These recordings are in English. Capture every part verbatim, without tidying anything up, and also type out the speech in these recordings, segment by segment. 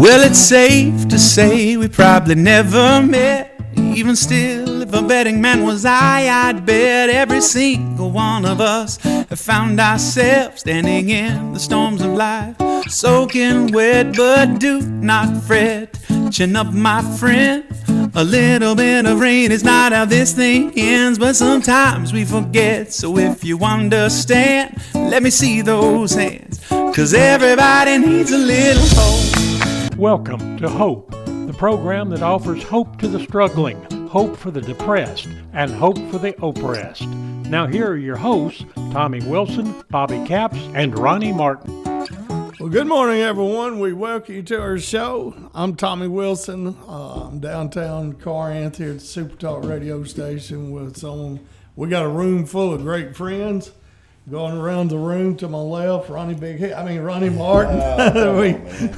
Well, it's safe to say we probably never met. Even still, if a betting man was I, I'd bet every single one of us have found ourselves standing in the storms of life, soaking wet, but do not fret. Chin up, my friend. A little bit of rain is not how this thing ends, but sometimes we forget. So if you understand, let me see those hands, 'cause everybody needs a little hope. Welcome to Hope, the program that offers hope to the struggling, hope for the depressed, and hope for the oppressed. Now here are your hosts, Tommy Wilson, Bobby Capps, and Ronnie Martin. Well, good morning, everyone. We welcome you to our show. I'm Tommy Wilson. Uh, I'm downtown Corinth here at the Super Talk radio station with someone. We got a room full of great friends. Going around the room to my left, Ronnie Big Head. I mean, Ronnie Martin. Oh, we,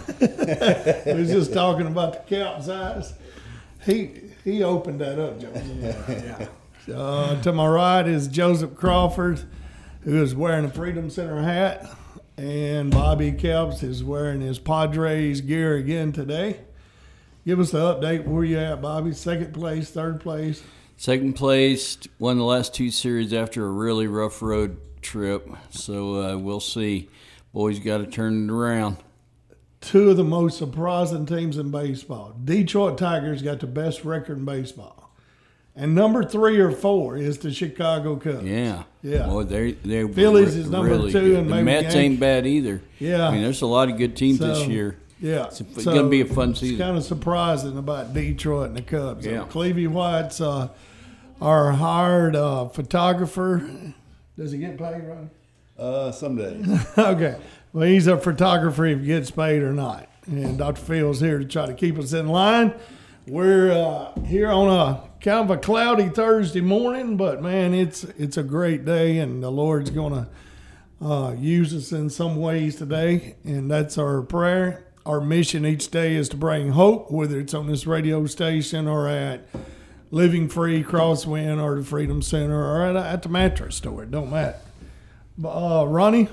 on, we was just talking about the capsize. He he opened that up, Joseph. Yeah. Uh, to my right is Joseph Crawford, who is wearing a Freedom Center hat. And Bobby Capps is wearing his Padres gear again today. Give us the update. Where you at, Bobby? Second place, third place? Second place, won the last two series after a really rough road trip. So uh, we'll see. Boys got to turn it around. Two of the most surprising teams in baseball. Detroit Tigers got the best record in baseball. And number three or four is the Chicago Cubs. Yeah. Yeah. Boy, they they Phillies re- is number really two, good. and the maybe Mets Yankees. ain't bad either. Yeah. I mean, there's a lot of good teams So, this year. Yeah. It's, it's going to be a fun season. It's kind of surprising about Detroit and the Cubs. Yeah. So Clevie White's uh, our hired uh, photographer. Does he get paid, Ronnie? Uh, some days. Okay. Well, he's a photographer if he gets paid or not. And Doctor Phil's here to try to keep us in line. We're uh, here on a kind of a cloudy Thursday morning, but, man, it's it's a great day, and the Lord's going to uh, use us in some ways today, and that's our prayer. Our mission each day is to bring hope, whether it's on this radio station or at Living Free, Crosswind, or the Freedom Center, or at, at the mattress store. It don't matter. But, uh, Ronnie,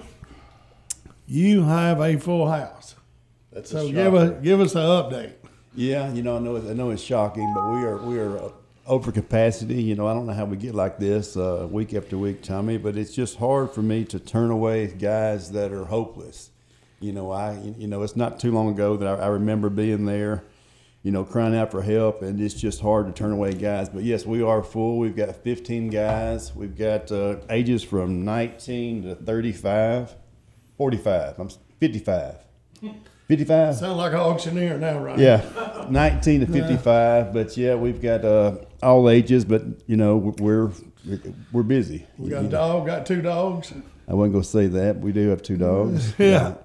you have a full house. That's So a give us shocker. give us an update. Yeah, you know, I know, it, I know it's shocking, but we are we are over capacity. You know, I don't know how we get like this uh, week after week, Tommy, but it's just hard for me to turn away guys that are hopeless. You know, I you know it's not too long ago that I, I remember being there, you know, crying out for help, and it's just hard to turn away guys. But yes, we are full. We've got fifteen guys. We've got uh, ages from nineteen to thirty-five, forty-five. I'm fifty-five. fifty-five. Sound like an auctioneer now, right? Yeah, nineteen to fifty-five. But yeah, we've got uh, all ages. But you know, we're we're busy. We got a dog, got two dogs. I wasn't gonna say that. We do have two dogs. Yeah.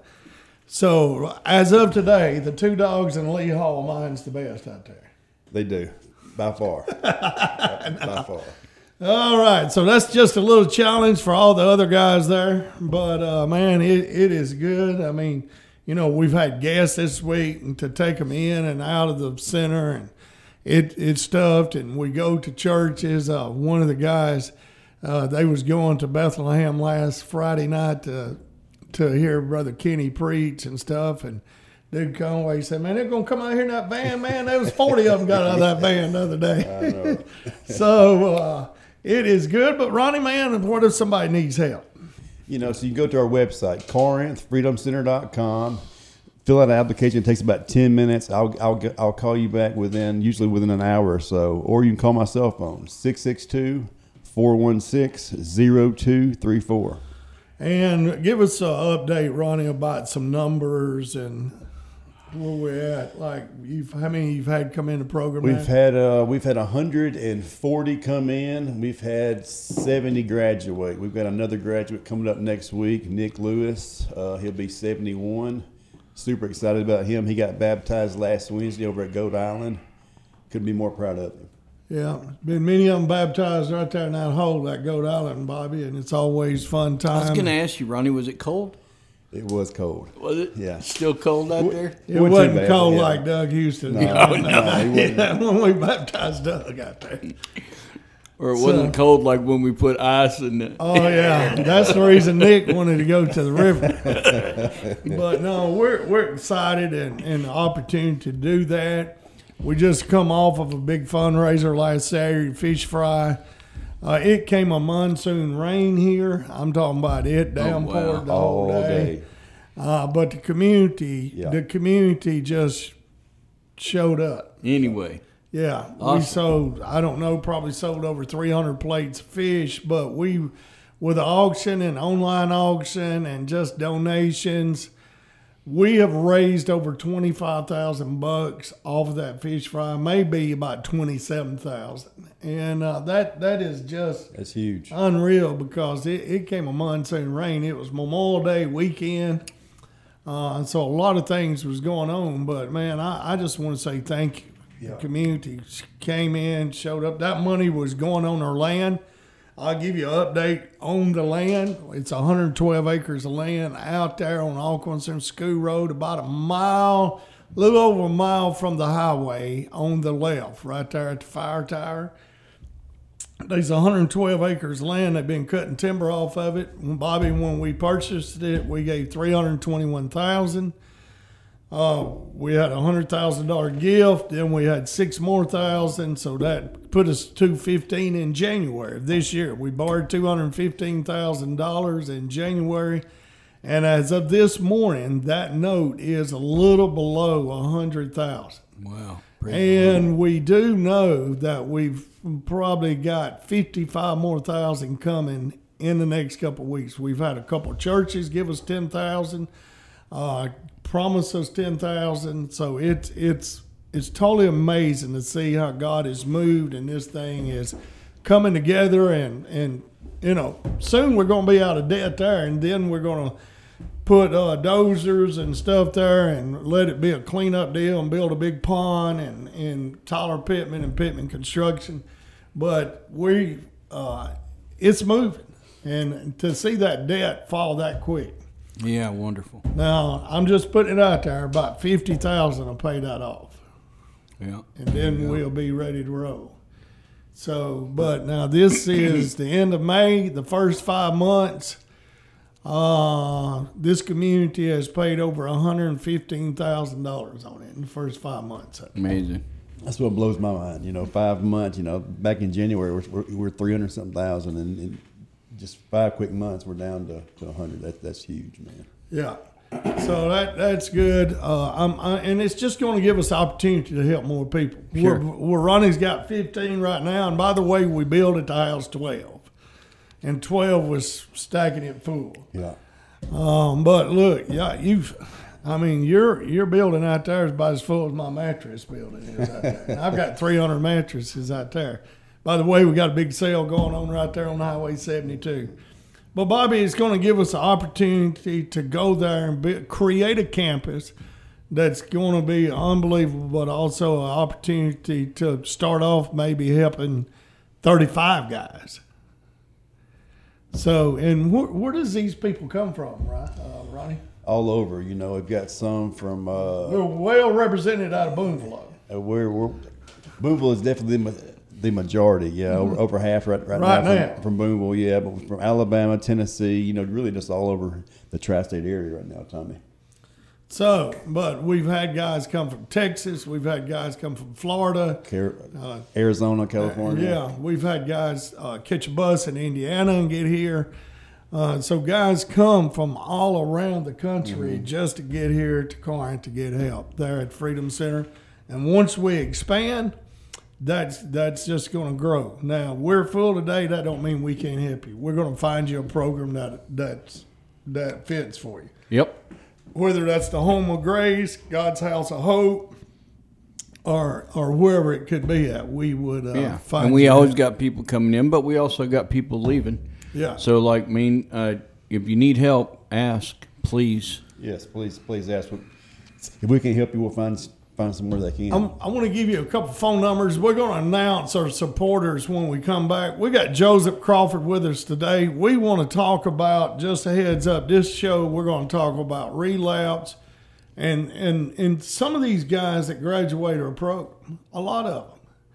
So as of today, the two dogs in Lee Hall, mine's the best out there. They do, by far. by far. All right, so that's just a little challenge for all the other guys there. But uh, man, it, it is good. I mean, you know, we've had guests this week and to take them in and out of the center, and it it's stuffed. And we go to churches. Uh, one of the guys, uh, they was going to Bethlehem last Friday night to to hear Brother Kenny preach and stuff. And dude Conway said, "Man, they're gonna come out here in that van, man. There was forty of them got out of that van the other day." I know. So uh, it is good. But Ronnie, man, what if somebody needs help? You know, so you can go to our website, corinth freedom center dot com. Fill out an application. It takes about ten minutes. I'll I'll I'll call you back within usually within an hour or so, or you can call my cell phone six six two, four one six, zero two three four. And give us an update, Ronnie, about some numbers and where we're at. Like, you've, how many you've had come in the program? We've now? had uh, we've had one hundred forty come in. We've had seventy graduate. We've got another graduate coming up next week, Nick Lewis. Uh, he'll be seventy-one. Super excited about him. He got baptized last Wednesday over at Goat Island. Couldn't be more proud of him. Yeah, been many of them baptized right there in that hole, that Goat Island, Bobby, and it's always fun time. I was going to ask you, Ronnie, was it cold? It was cold. Was it? Yeah. Still cold out there? It wasn't wasn't too bad, cold yeah. like Doug Houston. No, no, he wasn't. Yeah, when we baptized Doug out there. Or it So- wasn't cold like when we put ice in the. Oh yeah, that's the reason Nick wanted to go to the river. But no, we're we're excited and, and the opportunity to do that. We just come off of a big fundraiser last Saturday, fish fry. Uh, it came a monsoon rain here. I'm talking about it downpoured the whole All day. day. Uh, but the community, Yeah. the community just showed up. Anyway, Yeah, we Awesome. sold, I don't know, probably sold over three hundred plates of fish, but we, with the auction and online auction and just donations, we have raised over twenty-five thousand bucks off of that fish fry, maybe about twenty-seven thousand. And uh, that that is just That's huge. unreal because it, it came a monsoon rain. It was Memorial Day weekend. Uh, and so a lot of things was going on, but man, I, I just want to say thank you. The community came in, showed up. That money was going on our land. I'll give you an update on the land. It's one hundred twelve acres of land out there on Alquinson School Road, about a mile, a little over a mile from the highway on the left, right there at the fire tower. There's one hundred twelve acres of land. They've been cutting timber off of it. Bobby, when we purchased it, we gave three hundred twenty-one thousand dollars. Uh, we had a one hundred thousand dollars gift. Then we had six more thousand. So that put us two hundred fifteen in January of this year. We borrowed two hundred fifteen thousand dollars in January. And as of this morning, that note is a little below one hundred thousand dollars. wow. Praise the Lord. And we do know that we've probably got fifty-five more thousand coming in the next couple of weeks. We've had a couple of churches give us ten thousand, uh, promise us ten thousand. So it's it's it's totally amazing to see how God has moved, and this thing is coming together. And and you know, soon we're going to be out of debt there, and then we're going to put uh, dozers and stuff there and let it be a cleanup deal and build a big pond and, and Tyler Pittman and Pittman Construction. But we, uh, it's moving. And to see that debt fall that quick. Yeah, wonderful. Now, I'm just putting it out there, about fifty thousand will pay that off. Yeah. And then we'll be ready to roll. So, but now this is the end of May, the first five months. Uh, this community has paid over one hundred fifteen thousand dollars on it in the first five months. Amazing. That's what blows my mind. You know, five months. You know, back in January we're we're, we're three hundred something thousand, and in just five quick months we're down to, to one hundred. That that's huge, man. Yeah. So that that's good. Uh, I'm, I, and it's just going to give us opportunity to help more people. Sure. We're, we're Ronnie's got fifteen right now, and by the way, we built at the house twelve, and twelve was stacking it full. Yeah. Um, but look, yeah, you've, I mean, your your building out there is about as full as my mattress building is out there. And I've got three hundred mattresses out there. By the way, we got a big sale going on right there on Highway seventy-two. But Bobby, it's going to give us an opportunity to go there and be, create a campus that's going to be unbelievable, but also an opportunity to start off maybe helping thirty-five guys. So, and where, where does these people come from, right, uh, Ronnie? All over. You know, we've got some from. Uh, They're well represented out of Boonville. uh, we're we're Boonville is definitely the, ma- the majority. Yeah, over, over half right right, Right now, now. From, from Boonville. Yeah, but from Alabama, Tennessee. You know, really just all over the tri-state area right now, Tommy. So, but we've had guys come from Texas. We've had guys come from Florida. Car- Uh, Arizona, California. Yeah, we've had guys uh, catch a bus in Indiana and get here. Uh, so guys come from all around the country Mm-hmm. just to get here to Corinth to get help there at Freedom Center. And once we expand, that's that's just going to grow. Now we're full today. That don't mean we can't help you. We're going to find you a program that that's that fits for you. Yep. Whether that's the Home of Grace, God's House of Hope, or or wherever it could be at, we would uh, Yeah. find. And we you always that. got people coming in, but we also got people leaving. Yeah. So, like, mean, uh, if you need help, ask, please. Yes, please, please ask. If we can help you, we'll find find somewhere they can. I'm, I want to give you a couple phone numbers. We're going to announce our supporters when we come back. We got Joseph Crawford with us today. We want to talk about, just a heads up, this show we're going to talk about relapse. And, and, and some of these guys that graduate our program, a lot of them,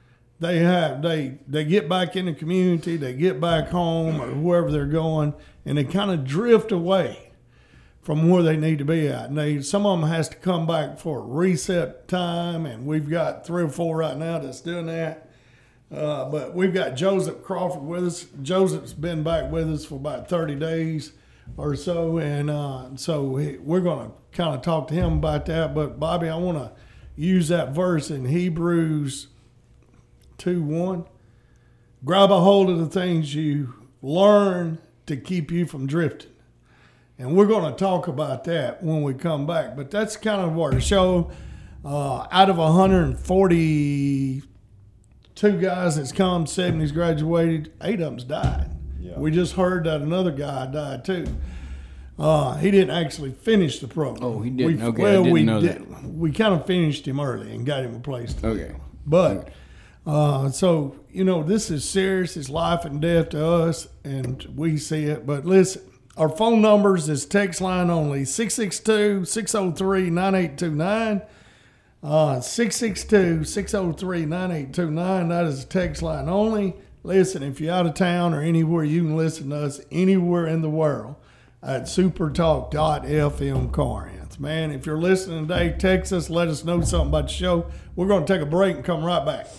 they have they they get back in the community, they get back home or wherever they're going, and they kind of drift away from where they need to be at. And they some of them has to come back for a reset time, and we've got three or four right now that's doing that. Uh, but we've got Joseph Crawford with us. Joseph's been back with us for about thirty days or so, and uh, so we, we're going to kind of talk to him about that. But Bobby, I want to use that verse in Hebrews two one. Grab a hold of the things you learn to keep you from drifting. And we're going to talk about that when we come back. But that's kind of our show. Uh, out of one hundred forty-two guys that's come, seventy's graduated, eight of them's died. Yeah. We just heard that another guy died too. Uh, he didn't actually finish the program. Oh, he didn't? We, okay, well, I didn't we know did, that. We kind of finished him early and got him a place to Okay. live. But, okay. Uh, so, you know, this is serious. It's life and death to us, and we see it. But listen, our phone numbers is text line only, six six two, six oh three, nine eight two nine. Uh, six six two, six oh three, nine eight two nine. That is a text line only. Listen, if you're out of town or anywhere, you can listen to us anywhere in the world at supertalk dot f m Corinth. Man, if you're listening today, text us, let us know something about the show. We're going to take a break and come right back.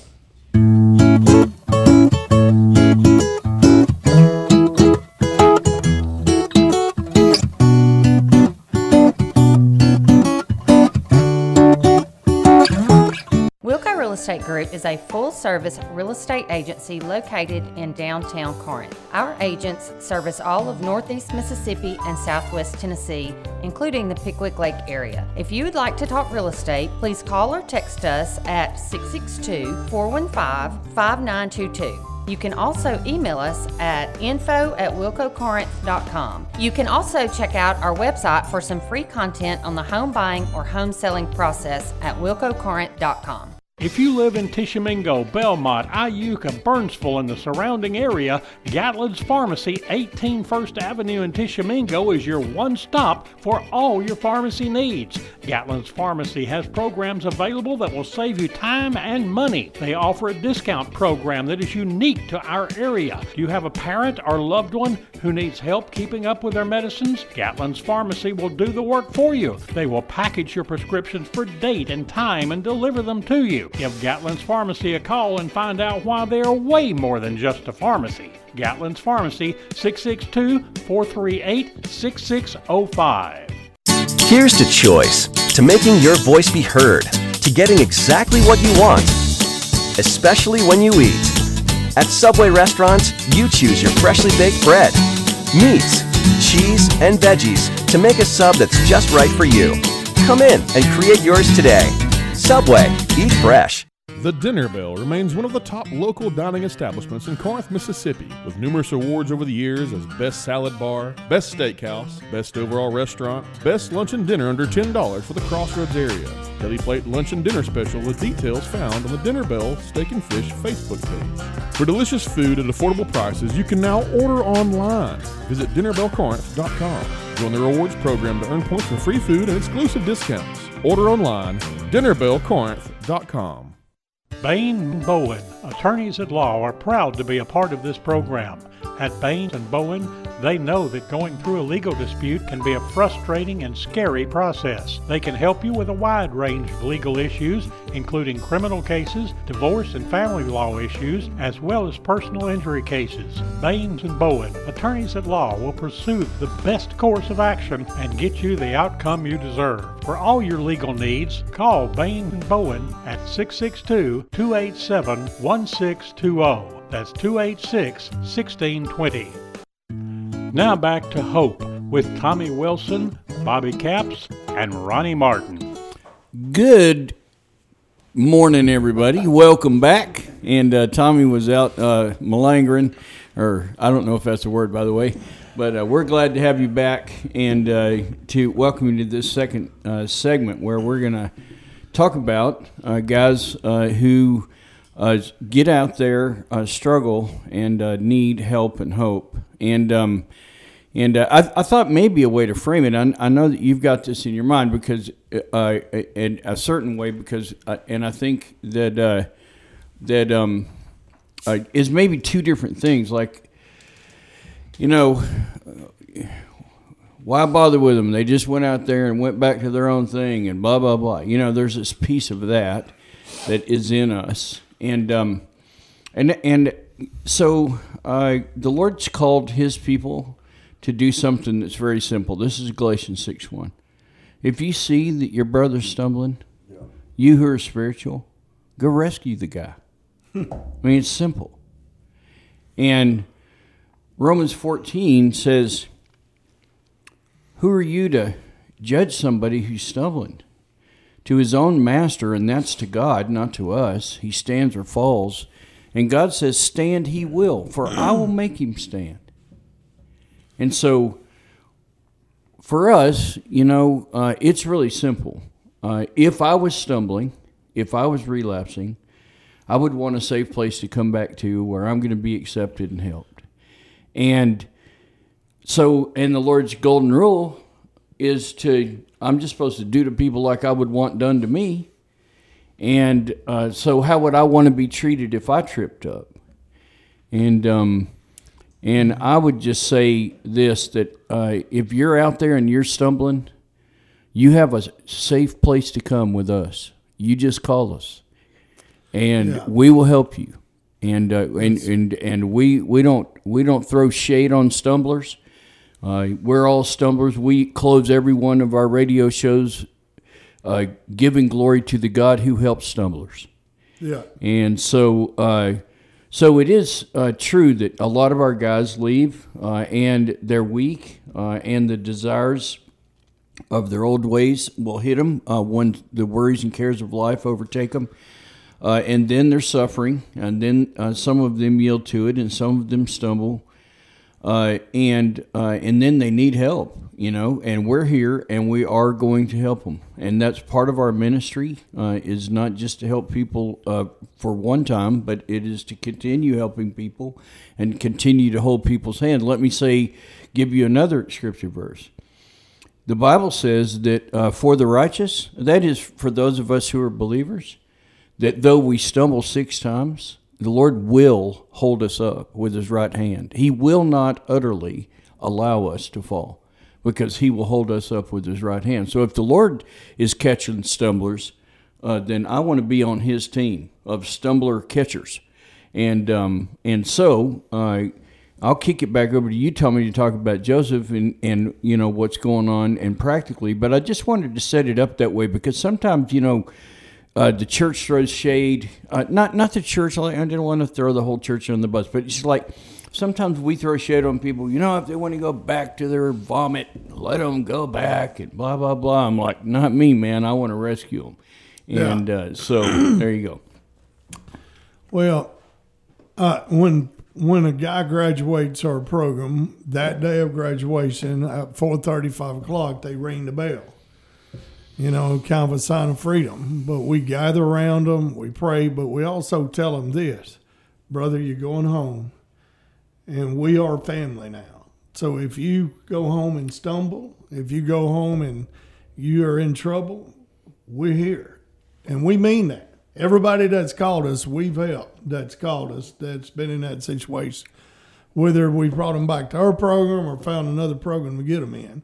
Wilco Real Estate Group is a full-service real estate agency located in downtown Corinth. Our agents service all of Northeast Mississippi and Southwest Tennessee, including the Pickwick Lake area. If you would like to talk real estate, please call or text us at six six two, four one five, five nine two two. You can also email us at info at wilco corinth dot com. You can also check out our website for some free content on the home buying or home selling process at wilco corinth dot com. If you live in Tishomingo, Belmont, Iuka, Burnsville, and the surrounding area, Gatlin's Pharmacy, eighteen First Avenue in Tishomingo is your one stop for all your pharmacy needs. Gatlin's Pharmacy has programs available that will save you time and money. They offer a discount program that is unique to our area. Do you have a parent or loved one who needs help keeping up with their medicines? Gatlin's Pharmacy will do the work for you. They will package your prescriptions for date and time and deliver them to you. Give Gatlin's Pharmacy a call and find out why they are way more than just a pharmacy. Gatlin's Pharmacy, six six two, four three eight, six six zero five. Here's to choice, to making your voice be heard, to getting exactly what you want, especially when you eat. At Subway restaurants, you choose your freshly baked bread, meats, cheese, and veggies to make a sub that's just right for you. Come in and create yours today. Subway, eat fresh. The Dinner Bell remains one of the top local dining establishments in Corinth, Mississippi, with numerous awards over the years as Best Salad Bar, Best Steakhouse, Best Overall Restaurant, Best Lunch and Dinner under ten dollars for the Crossroads area. Daily Plate Lunch and Dinner Special with details found on the Dinner Bell Steak and Fish Facebook page. For delicious food at affordable prices, you can now order online. Visit dinner bell corinth dot com. Join the rewards program to earn points for free food and exclusive discounts. Order online, dinner bell corinth dot com. Bain and Bowen, attorneys at law, are proud to be a part of this program. At Bain and Bowen, they know that going through a legal dispute can be a frustrating and scary process. They can help you with a wide range of legal issues, including criminal cases, divorce and family law issues, as well as personal injury cases. Bain and Bowen, attorneys at law, will pursue the best course of action and get you the outcome you deserve. For all your legal needs, call Bain and Bowen at six six two, two eight seven, one six two zero. That's two eight six, one six two zero. Now back to Hope with Tommy Wilson, Bobby Capps, and Ronnie Martin. Good morning, everybody. Welcome back. And uh, Tommy was out uh, malingering, or I don't know if that's a word, by the way. But uh, we're glad to have you back and uh, to welcome you to this second uh, segment where we're going to talk about uh, guys uh, who uh, get out there, uh, struggle, and uh, need help and hope. And um, and uh, I, I thought maybe a way to frame it, I, I know that you've got this in your mind because uh, in a certain way, because uh, and I think that uh, that um, uh, is maybe two different things. Like, you know, why bother with them? They just went out there and went back to their own thing and blah, blah, blah. You know, there's this piece of that that is in us. And um, and and so uh, the Lord's called his people to do something that's very simple. This is Galatians six one. If you see that your brother's stumbling, yeah. you who are spiritual, go rescue the guy. I mean, it's simple. And Romans fourteen says, who are you to judge somebody who's stumbling? To his own master, and that's to God, not to us. He stands or falls. And God says, stand he will, for I will make him stand. And so, for us, you know, uh, it's really simple. Uh, if I was stumbling, if I was relapsing, I would want a safe place to come back to where I'm going to be accepted and helped. And so, and the Lord's golden rule is to, I'm just supposed to do to people like I would want done to me. And uh, so how would I want to be treated if I tripped up? And um, and I would just say this, that uh, if you're out there and you're stumbling, you have a safe place to come with us. You just call us, and yeah. we will help you. And uh, and and and we we don't we don't throw shade on stumblers. Uh, we're all stumblers. We close every one of our radio shows uh, giving glory to the God who helps stumblers. Yeah. And so, uh, so it is uh, true that a lot of our guys leave uh, and they're weak, uh, and the desires of their old ways will hit them uh, when the worries and cares of life overtake them. Uh, and then they're suffering, and then uh, some of them yield to it, and some of them stumble. Uh, and uh, and then they need help, you know, and we're here and we are going to help them. And that's part of our ministry, uh, is not just to help people uh, for one time, but it is to continue helping people and continue to hold people's hand. Let me say, give you another scripture verse. The Bible says that uh, for the righteous, that is for those of us who are believers, that though we stumble six times, the Lord will hold us up with his right hand. He will not utterly allow us to fall, because he will hold us up with his right hand. So if the Lord is catching stumblers, uh, then I want to be on his team of stumbler catchers. And um, and so uh, I'll kick it back over to you, Tommy, to talk about Joseph and, and, you know, what's going on and practically. But I just wanted to set it up that way because sometimes, you know, Uh, the church throws shade. Uh, not not the church. I didn't want to throw the whole church on the bus, but it's like sometimes we throw shade on people. You know, if they want to go back to their vomit, let them go back and blah, blah, blah. I'm like, not me, man. I want to rescue them. And yeah. uh, so there you go. Well, uh, when when a guy graduates our program, that day of graduation at four thirty, five o'clock, they ring the bell. You know, kind of a sign of freedom. But we gather around them, we pray, but we also tell them this, brother, you're going home, and we are family now. So if you go home and stumble, if you go home and you are in trouble, we're here. And we mean that. Everybody that's called us, we've helped, that's called us, that's been in that situation. Whether we brought them back to our program or found another program to get them in.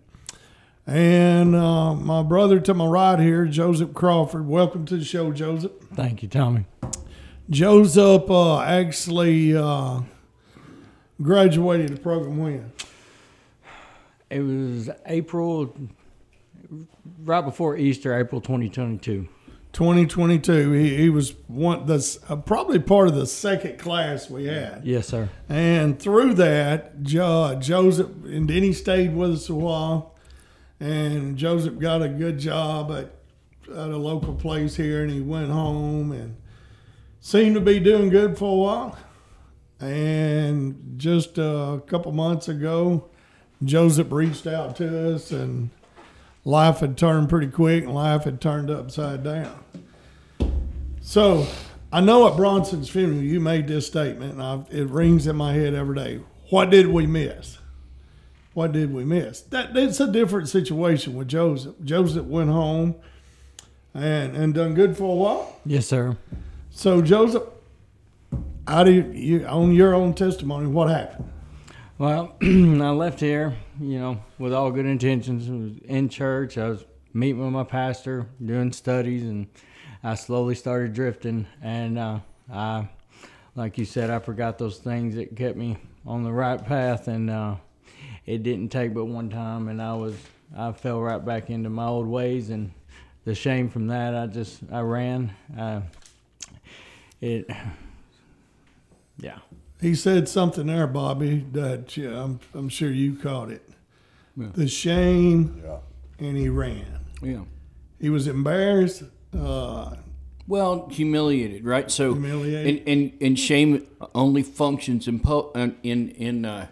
And uh, my brother to my right here, Joseph Crawford. Welcome to the show, Joseph. Thank you, Tommy. Joseph uh, actually uh, graduated the program when? It was April, right before Easter, April twenty twenty-two. twenty twenty-two. He, he was one the uh, probably part of the second class we had. Yes, sir. And through that, jo- Joseph, and then he stayed with us a while. And Joseph got a good job at, at a local place here, and he went home and seemed to be doing good for a while. And just a couple months ago, Joseph reached out to us, and life had turned pretty quick, and life had turned upside down. So I know at Bronson's funeral you made this statement, and I, it rings in my head every day. What did we miss? What did we miss? That It's a different situation with Joseph. Joseph went home and, and done good for a while. Yes, sir. So, Joseph, how do you, you on your own testimony? What happened? Well, I left here, you know, with all good intentions. I was in church. I was meeting with my pastor, doing studies, and I slowly started drifting. And uh, I, like you said, I forgot those things that kept me on the right path. And uh, it didn't take but one time, and I was I fell right back into my old ways. And the shame from that, I just I ran. Uh, it, yeah. He said something there, Bobby, that yeah, I'm, I'm sure you caught it. Yeah. The shame, Yeah. and he ran. Yeah. He was embarrassed. Uh, Well, humiliated, right? So, Humiliated. And, and and shame only functions in pu- uh, in in uh,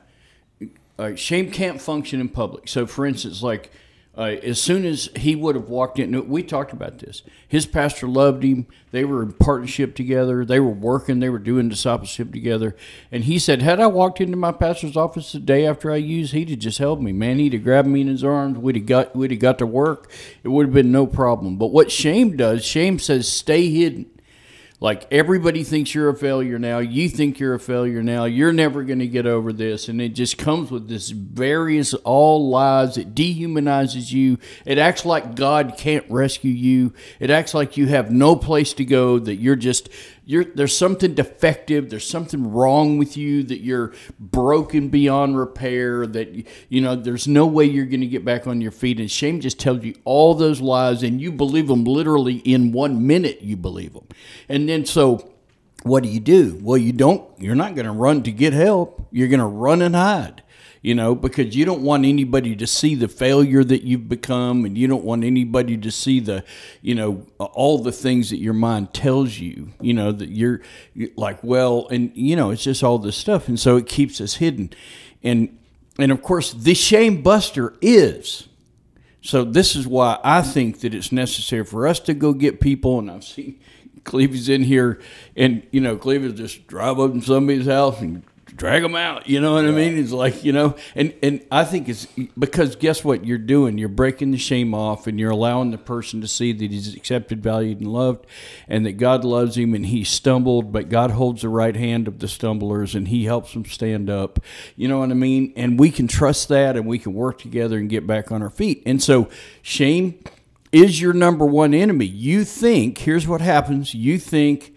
uh, shame can't function in public. So, for instance, like uh, as soon as he would have walked in, we talked about this. His pastor loved him. They were in partnership together. They were working. They were doing discipleship together. And he said, had I walked into my pastor's office the day after I used, he'd have just held me. Man, he'd have grabbed me in his arms. We'd have got we'd have got to work. It would have been no problem. But what shame does, shame says, stay hidden. Like, everybody thinks you're a failure now. You think you're a failure now. You're never going to get over this. And it just comes with this various all lies. It dehumanizes you. It acts like God can't rescue you. It acts like you have no place to go, that you're just, you're there's something defective. There's something wrong with you, that you're broken beyond repair, that, you know, there's no way you're going to get back on your feet. And shame just tells you all those lies, and you believe them literally in one minute. You believe them. And then so what do you do? Well, you don't, you're not going to run to get help. You're going to run and hide, you know, because you don't want anybody to see the failure that you've become, and you don't want anybody to see the, you know, all the things that your mind tells you, you know, that you're, you're like, well, and, you know, it's just all this stuff. And so it keeps us hidden. And, and of course, the shame buster is, so this is why I think that it's necessary for us to go get people, and I've seen Cleavy's in here, and, you know, Clevy will just drive up in somebody's house and drag them out. You know what yeah. I mean? It's like, you know, and, and I think it's because guess what you're doing? You're breaking the shame off, and you're allowing the person to see that he's accepted, valued, and loved, and that God loves him, and he stumbled, but God holds the right hand of the stumblers, and he helps them stand up. You know what I mean? And we can trust that, and we can work together and get back on our feet. And so shame is your number one enemy. You think, here's what happens, you think,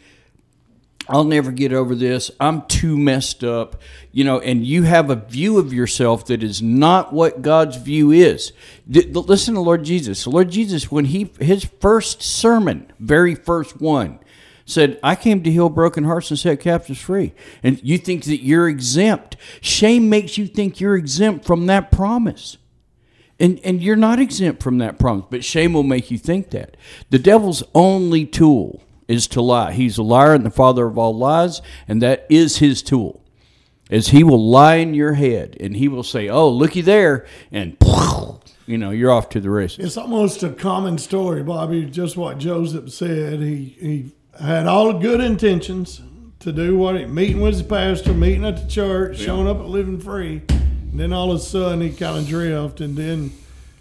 I'll never get over this, I'm too messed up, you know, and you have a view of yourself that is not what God's view is. Listen to Lord Jesus. Lord Jesus, when he, his first sermon, very first one, said, I came to heal broken hearts and set captives free. And you think that you're exempt. Shame makes you think you're exempt from that promise. And and you're not exempt from that promise, but shame will make you think that. The devil's only tool is to lie. He's a liar and the father of all lies, and that is his tool. As he will lie in your head, and he will say, oh, looky there, and you know, you're off to the races. It's almost a common story, Bobby, just what Joseph said. He he had all the good intentions to do what he, meeting with his pastor, meeting at the church, yeah. showing up at Living Free. And then all of a sudden he kind of drifted, and then,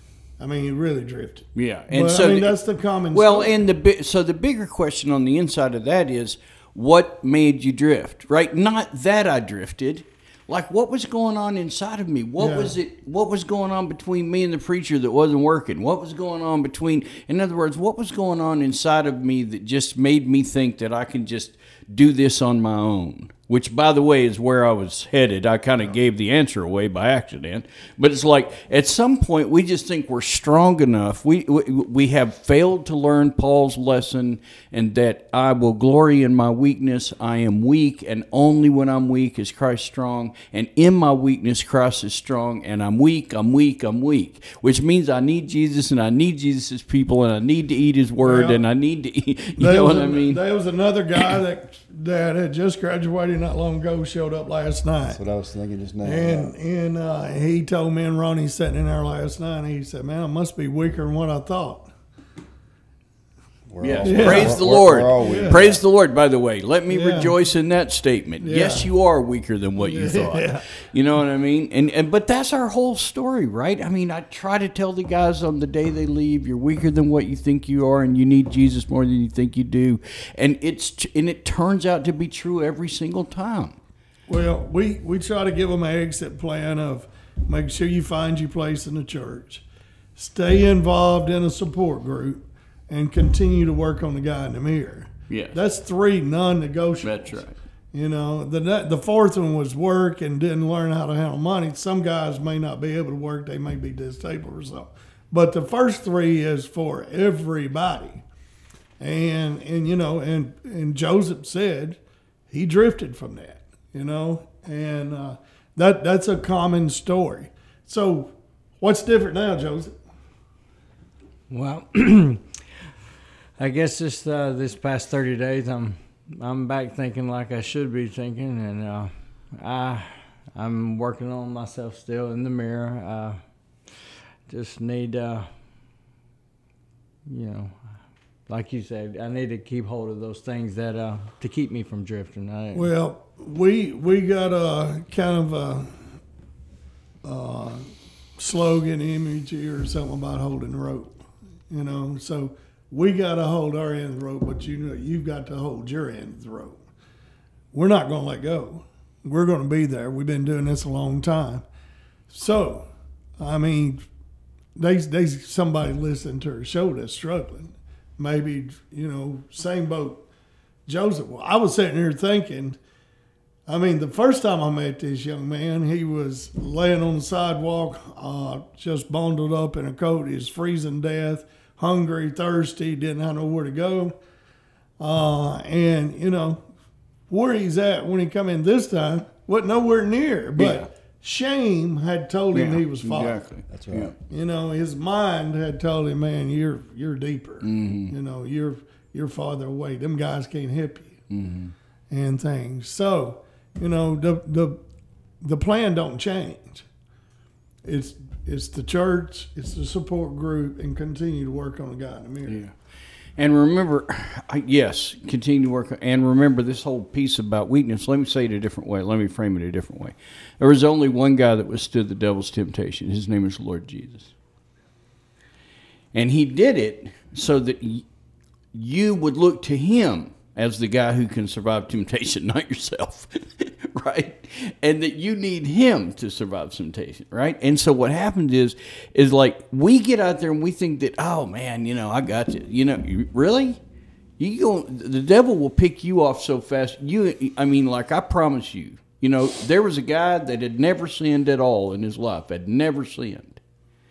I mean, he really drifted. Yeah, and but, so I mean, the, that's the common. Well, story. and the so the bigger question on the inside of that is, what made you drift? Right? Not that I drifted. Like, what was going on inside of me? What yeah. was it? What was going on between me and the preacher that wasn't working? What was going on between? In other words, what was going on inside of me that just made me think that I can just do this on my own? Which, by the way, is where I was headed. I kind of gave the answer away by accident. But it's like, at some point, we just think we're strong enough. We, we we have failed to learn Paul's lesson, and that I will glory in my weakness. I am weak, and only when I'm weak is Christ strong. And in my weakness, Christ is strong. And I'm weak, I'm weak, I'm weak. Which means I need Jesus, and I need Jesus' people, and I need to eat his word, well, and I need to eat. You know what a, I mean? There was another guy that that had just graduated not long ago, showed up last night. That's what I was thinking just now. And and uh, he told me and Ronnie sitting in there last night, he said, man, I must be weaker than what I thought. We're Yes. all- Praise the we're- Lord. we're all weak. Praise the Lord, by the way. Let me Yeah. rejoice in that statement. Yeah. Yes, you are weaker than what you thought. Yeah. You know what I mean? And, and but that's our whole story, right? I mean, I try to tell the guys on the day they leave, you're weaker than what you think you are, and you need Jesus more than you think you do. And it's and it turns out to be true every single time. Well, we, we try to give them an exit plan of make sure you find your place in the church, stay involved in a support group, and continue to work on the guy in the mirror. Yes. That's three non-negotiables. That's right. You know, the the fourth one was work and didn't learn how to handle money. Some guys may not be able to work; they may be disabled or something. But the first three is for everybody. And and you know, and and Joseph said he drifted from that. You know, and uh, that that's a common story. So, what's different now, Joseph? Well, I guess this uh, this past thirty days, I'm I'm back thinking like I should be thinking, and uh, I I'm working on myself still in the mirror. Uh, just need, uh, you know, like you said, I need to keep hold of those things that uh, to keep me from drifting. I, Well, we we got a kind of a, uh slogan image here or something about holding the rope, you know. So we got to hold our end of the rope, but you know you've got to hold your end of the rope. We're not going to let go. We're going to be there. We've been doing this a long time. So, I mean, they they somebody listening to our show that's struggling. Maybe, you know, same boat. Joseph, well, I was sitting here thinking, I mean, the first time I met this young man, he was laying on the sidewalk, uh, just bundled up in a coat. He was freezing to death, hungry, thirsty, didn't have nowhere to go. Uh, and, you know, where he's at when he come in this time wasn't nowhere near. But Yeah. shame had told him Yeah, he was falling. Exactly. That's right. You know, his mind had told him, man, you're you're deeper. Mm-hmm. You know, you're you're farther away. Them guys can't help you Mm-hmm. and things. So, you know, the the the plan don't change. It's it's the church, it's the support group, and continue to work on the guy in the mirror. Yeah. And remember, I- yes, continue to work. And remember this whole piece about weakness. Let me say it a different way. Let me frame it a different way. There was only one guy that withstood the devil's temptation. His name is Lord Jesus. And he did it so that y- you would look to him as the guy who can survive temptation, not yourself, right? And that you need him to survive temptation, right? And so what happens is, is like we get out there and we think that, oh man, you know, I got you. You know, you, really? You go, the devil will pick you off so fast. You, I mean, like I promise you, you know, there was a guy that had never sinned at all in his life, had never sinned.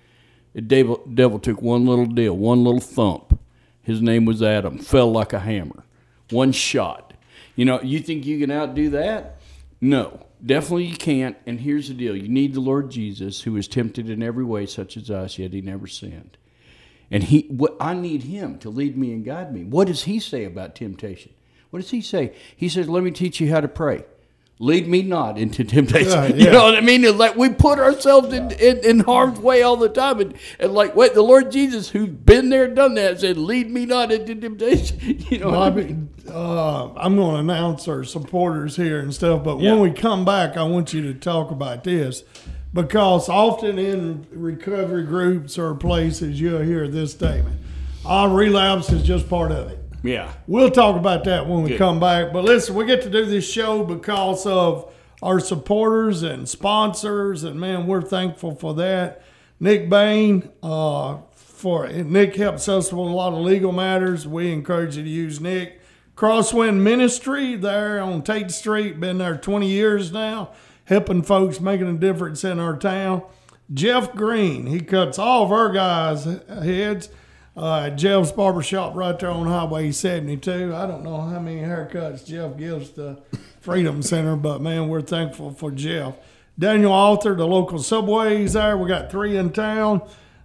The devil, devil took one little deal, one little thump. His name was Adam. Fell like a hammer. One shot. You know, you think you can outdo that? No, definitely you can't. And here's the deal. You need the Lord Jesus, who was tempted in every way such as us, yet he never sinned. And he, what I need him to lead me and guide me. What does he say about temptation? What does he say? He says, let me teach you how to pray. Lead me not into temptation. Yeah, You yeah. know what I mean? It's like we put ourselves in, in, in harm's way all the time. And, and like, wait, the Lord Jesus, who's been there, done that, said, lead me not into temptation. You know what I mean? Bobby, uh, I'm going to announce our supporters here and stuff, but Yeah. when we come back, I want you to talk about this because often in recovery groups or places, you'll hear this statement: "Ah, relapse is just part of it." Yeah. We'll talk about that when we Good. come back. But listen, we get to do this show because of our supporters and sponsors, and man, we're thankful for that. Nick Bain, uh, for Nick helps us with a lot of legal matters. We encourage you to use Nick. Crosswind Ministry there on Tate Street, been there twenty years now, helping folks, making a difference in our town. Jeff Green, he cuts all of our guys' heads. Uh, Jeff's Barbershop right there on Highway seventy-two. I don't know how many haircuts Jeff gives the Freedom Center, but man, we're thankful for Jeff. Daniel Arthur, the local Subways there. We got three in town.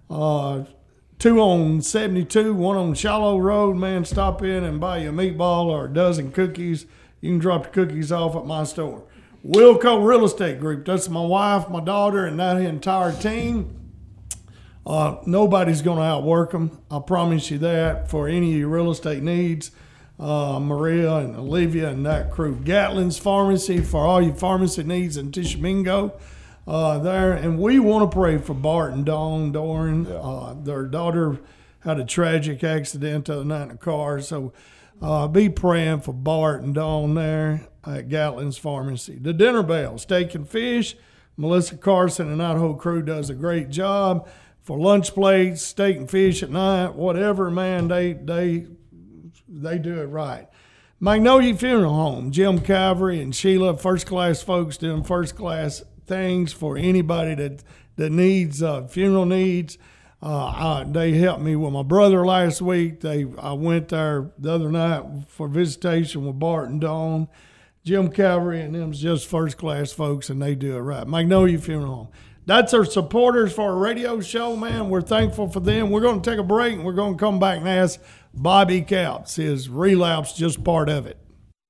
Uh, two on seventy-two, one on Shallow Road. Man, stop in and buy you a meatball or a dozen cookies. You can drop the cookies off at my store. Wilco Real Estate Group. That's my wife, my daughter, and that entire team. Uh, nobody's going to outwork them. I promise you that. For any of your real estate needs, uh, Maria and Olivia and that crew. Gatlin's Pharmacy for all your pharmacy needs in Tishomingo. Uh, there, and we want to pray for Bart and Dawn Doran. Yeah. Uh, their daughter had a tragic accident the other night in a car, so uh, be praying for Bart and Dawn there at Gatlin's Pharmacy. The Dinner Bell, steak and fish. Melissa Carson and Idaho crew does a great job for lunch plates, steak and fish at night, whatever. Man, they they they do it right. Magnolia Funeral Home, Jim Calvary and Sheila, first class folks doing first class things for anybody that that needs uh, funeral needs. Uh, I, they helped me with my brother last week. They I went there the other night for visitation with Bart and Dawn. Jim Calvary and them's just first class folks, and they do it right. Magnolia Funeral Home. That's our supporters for our radio show, man. We're thankful for them. We're going to take a break, and we're going to come back and ask Bobby Capps. His relapse just part of it.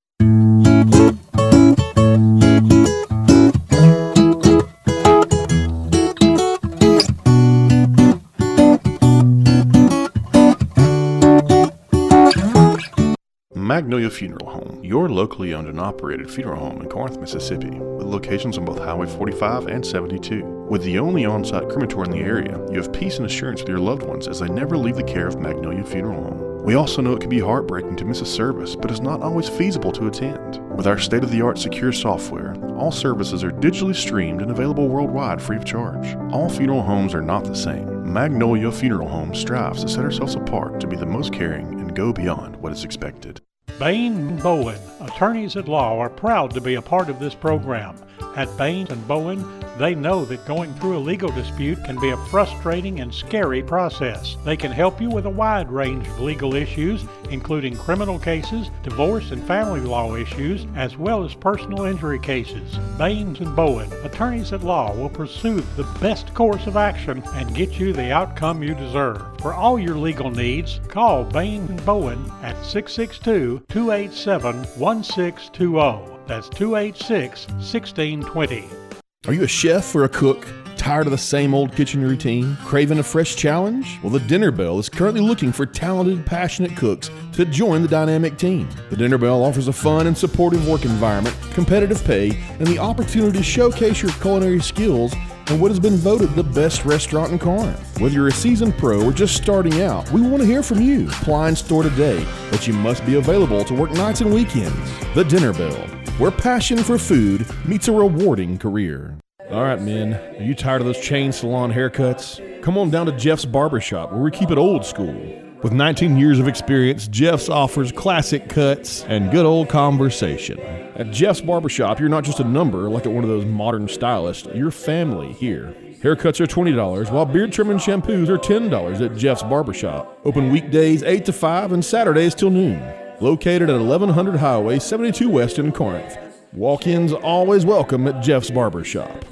Magnolia Funeral Home, your locally owned and operated funeral home in Corinth, Mississippi, with locations on both Highway forty-five and seventy-two. With the only on-site crematory in the area, you have peace and assurance with your loved ones as they never leave the care of Magnolia Funeral Home. We also know it can be heartbreaking to miss a service, but it's not always feasible to attend. With our state-of-the-art secure software, all services are digitally streamed and available worldwide free of charge. All funeral homes are not the same. Magnolia Funeral Home strives to set ourselves apart to be the most caring and go beyond what is expected. Bain and Bowen, attorneys at law, are proud to be a part of this program. At Bain and Bowen, they know that going through a legal dispute can be a frustrating and scary process. They can help you with a wide range of legal issues, including criminal cases, divorce and family law issues, as well as personal injury cases. Bain and Bowen, attorneys at law, will pursue the best course of action and get you the outcome you deserve. For all your legal needs, call Bain and Bowen at six six two, two eight seven, one six two zero. That's two eight six, one six two zero. Are you a chef or a cook? Tired of the same old kitchen routine? Craving a fresh challenge? Well, the Dinner Bell is currently looking for talented, passionate cooks to join the dynamic team. The Dinner Bell offers a fun and supportive work environment, competitive pay, and the opportunity to showcase your culinary skills and what has been voted the best restaurant in Corinth. Whether you're a seasoned pro or just starting out, we want to hear from you. Apply and store today, but you must be available to work nights and weekends. The Dinner Bell, where passion for food meets a rewarding career. All right, men, are you tired of those chain salon haircuts? Come on down to Jeff's Barbershop, where we keep it old school. With nineteen years of experience, Jeff's offers classic cuts and good old conversation. At Jeff's Barbershop, you're not just a number like at one of those modern stylists. You're family here. Haircuts are twenty dollars, while beard trim and shampoos are ten dollars at Jeff's Barbershop. Open weekdays eight to five and Saturdays till noon. Located at eleven hundred Highway seventy-two West in Corinth. Walk-ins always welcome at Jeff's Barbershop.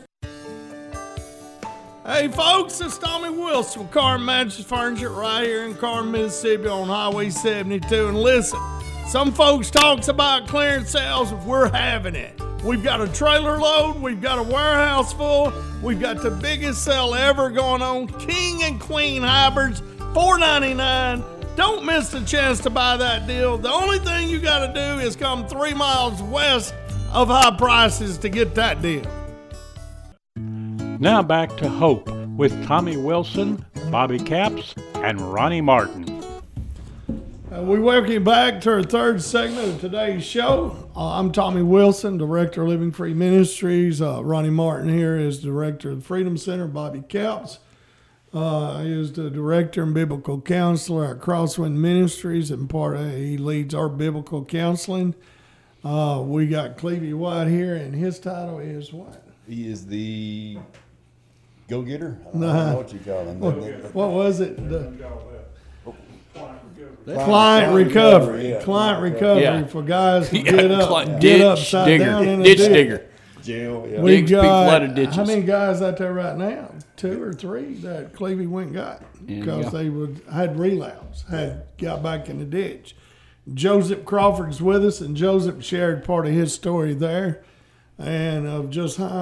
Hey folks, it's Tommy Wilson with Car Mattress Furniture right here in Corinth, Mississippi on Highway seventy-two. And listen, some folks talks about clearance sales. We're having it. We've got a trailer load. We've got a warehouse full. We've got the biggest sale ever going on. King and Queen hybrids, four ninety-nine. Don't miss the chance to buy that deal. The only thing you got to do is come three miles west of high prices to get that deal. Now back to Hope with Tommy Wilson, Bobby Capps, and Ronnie Martin. Uh, we welcome you back to our third segment of today's show. Uh, I'm Tommy Wilson, Director of Living Free Ministries. Uh, Ronnie Martin here is Director of the Freedom Center. Bobby Capps uh, is the Director and Biblical Counselor at Crosswind Ministries, and part of he leads our biblical counseling. Uh, we got Clevie White here, and his title is what? He is the go-getter? I don't Nah. know what you call him. What, what was it? The Client, client recovery. yeah. Client recovery Yeah. for guys who Yeah, get up, cli- get ditch upside digger, down in a ditch ditch. digger. Jail, yeah. We Digs big got flooded ditches. how many guys out there right now? Two or three that Clevie went and got Yeah, because yeah. they would had relapse, had got back in the ditch. Joseph Crawford's with us, and Joseph shared part of his story there, and of just how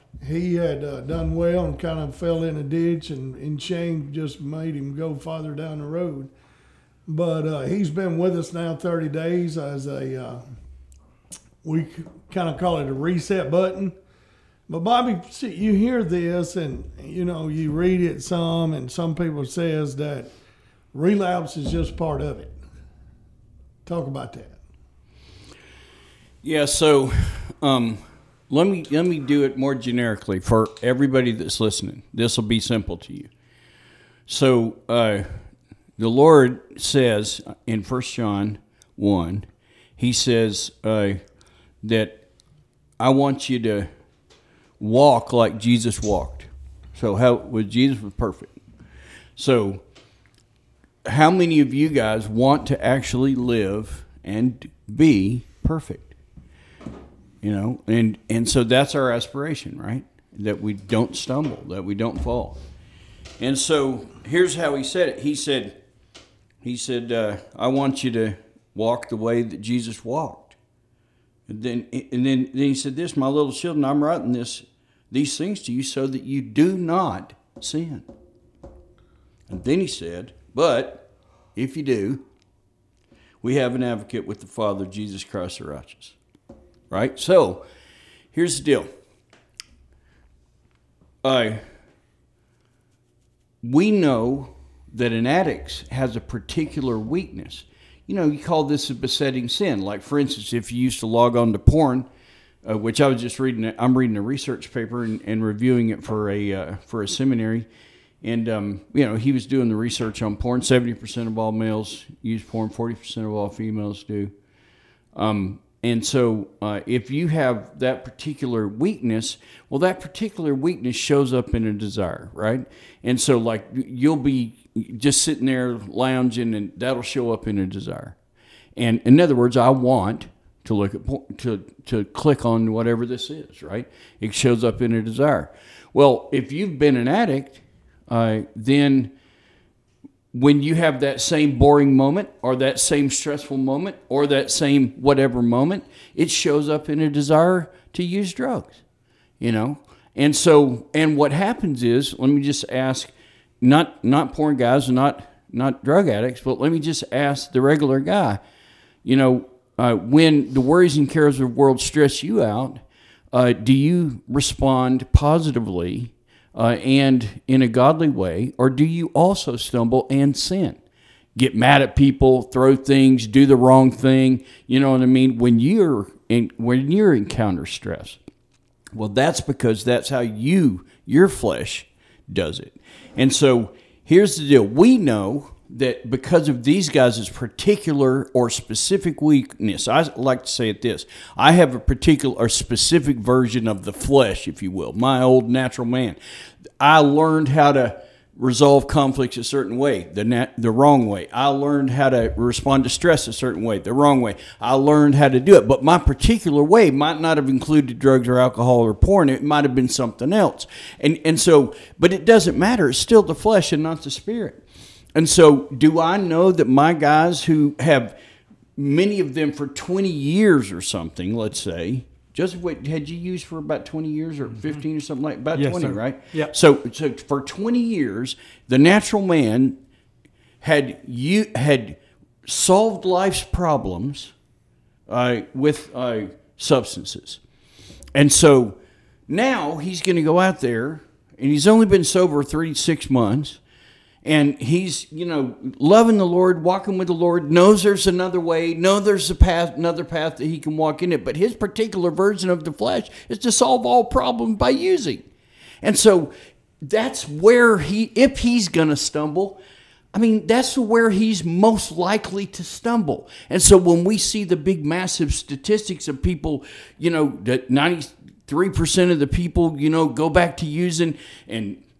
he had uh, done well and kind of fell in a ditch, and, and shame just made him go farther down the road. But uh, he's been with us now thirty days as a, uh, we kind of call it a reset button. But Bobby, see, you hear this and, you know, you read it some, and some people says that relapse is just part of it. Talk about that. Yeah, so um, let me let me do it more generically for everybody that's listening. This will be simple to you. So uh, the Lord says in First John one, he says uh, that I want you to walk like Jesus walked. So how was Jesus was perfect. So how many of you guys want to actually live and be perfect? You know, and, and so that's our aspiration, right? That we don't stumble, that we don't fall. And so here's how he said it. He said, he said, uh, I want you to walk the way that Jesus walked. And then, and then, then he said this, my little children, I'm writing this, these things to you so that you do not sin. And then he said, but if you do, we have an advocate with the Father, Jesus Christ the righteous. Right? So, here's the deal. Uh, we know that an addict has a particular weakness. You know, you call this a besetting sin. Like, for instance, if you used to log on to porn, uh, which I was just reading, I'm reading a research paper and, and reviewing it for a uh, for a seminary. And, um, you know, he was doing the research on porn. seventy percent of all males use porn, forty percent of all females do. Um, and so uh, if you have that particular weakness, well, that particular weakness shows up in a desire, right? And so, like, you'll be just sitting there lounging, and that'll show up in a desire. And in other words, I want to look at porn, to to click on whatever this is, right? It shows up in a desire. Well, if you've been an addict, Uh, then when you have that same boring moment or that same stressful moment or that same whatever moment, it shows up in a desire to use drugs, you know? And so, and what happens is, let me just ask, not not porn guys, not not drug addicts, but let me just ask the regular guy, you know, uh, when the worries and cares of the world stress you out, uh, do you respond positively Uh, and in a godly way, or do you also stumble and sin? Get mad at people, throw things, do the wrong thing, you know what I mean? When you're in, when you're encounter stress, well, that's because that's how you, your flesh does it. And so here's the deal. We know that because of these guys' particular or specific weakness, I like to say it this, I have a particular or specific version of the flesh, if you will, my old natural man. I learned how to resolve conflicts a certain way, the nat- the wrong way. I learned how to respond to stress a certain way, the wrong way. I learned how to do it, but my particular way might not have included drugs or alcohol or porn. It might have been something else. And and so, but it doesn't matter. It's still the flesh and not the spirit. And so, do I know that my guys who have, many of them for twenty years or something, let's say, Joseph, wait, had you used for about twenty years or fifteen or something like about yes, twenty, sir. right? Yeah. So, so for twenty years, the natural man had you had solved life's problems uh, with uh, substances, and so now he's going to go out there, and he's only been sober thirty-six months. And he's, you know, loving the Lord, walking with the Lord, knows there's another way, knows there's a path, another path that he can walk in it. But his particular version of the flesh is to solve all problems by using. And so that's where he, if he's going to stumble, I mean, that's where he's most likely to stumble. And so when we see the big, massive statistics of people, you know, that ninety-three percent of the people, you know, go back to using, and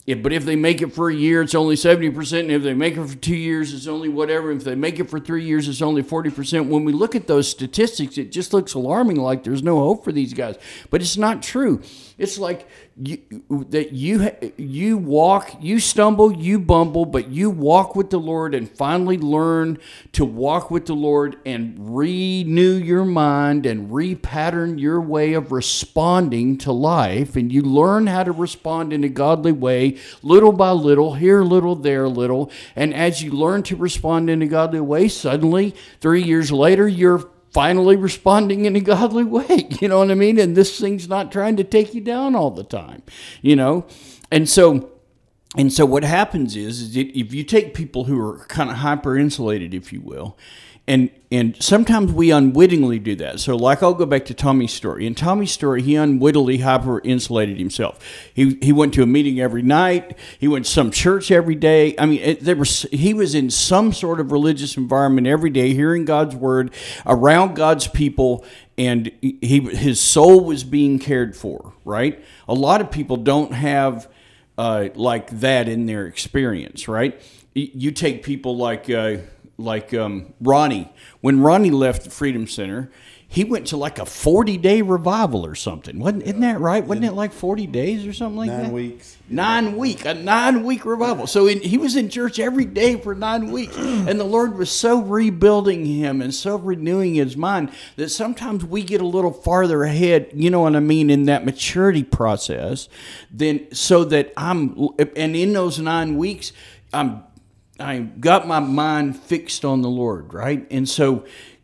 If, but if they make it for a year, it's only seventy percent. And if they make it for two years, it's only whatever. If they make it for three years, it's only forty percent. When we look at those statistics, it just looks alarming, like there's no hope for these guys. But it's not true. It's like you, that you you walk, you stumble, you bumble, but you walk with the Lord and finally learn to walk with the Lord and renew your mind and repattern your way of responding to life. And you learn how to respond in a godly way, little by little, here a little, there a little. And as you learn to respond in a godly way, suddenly, three years later, you're finally responding in a godly way. You know what I mean? And this thing's not trying to take you down all the time, you know? And so, and so what happens is, is it, if you take people who are kind of hyper insulated, if you will, and and sometimes we unwittingly do that. So like I'll go back to Tommy's story. In Tommy's story, he unwittingly hyper-insulated himself. He he went to a meeting every night. He went to some church every day. I mean, it, there was he was in some sort of religious environment every day, hearing God's word, around God's people, and he his soul was being cared for, right? A lot of people don't have uh, like that in their experience, right? You take people like... Uh, Like um, Ronnie. When Ronnie left the Freedom Center, he went to like a forty-day revival or something. Wasn't, isn't that right? Wasn't it like forty days or something like nine that? Nine weeks. Nine week, a nine-week revival. So in, he was in church every day for nine weeks. And the Lord was so rebuilding him and so renewing his mind that sometimes we get a little farther ahead, you know what I mean, in that maturity process. Then, so that I'm, and in those nine weeks, I'm I got my mind fixed on the Lord, right? And so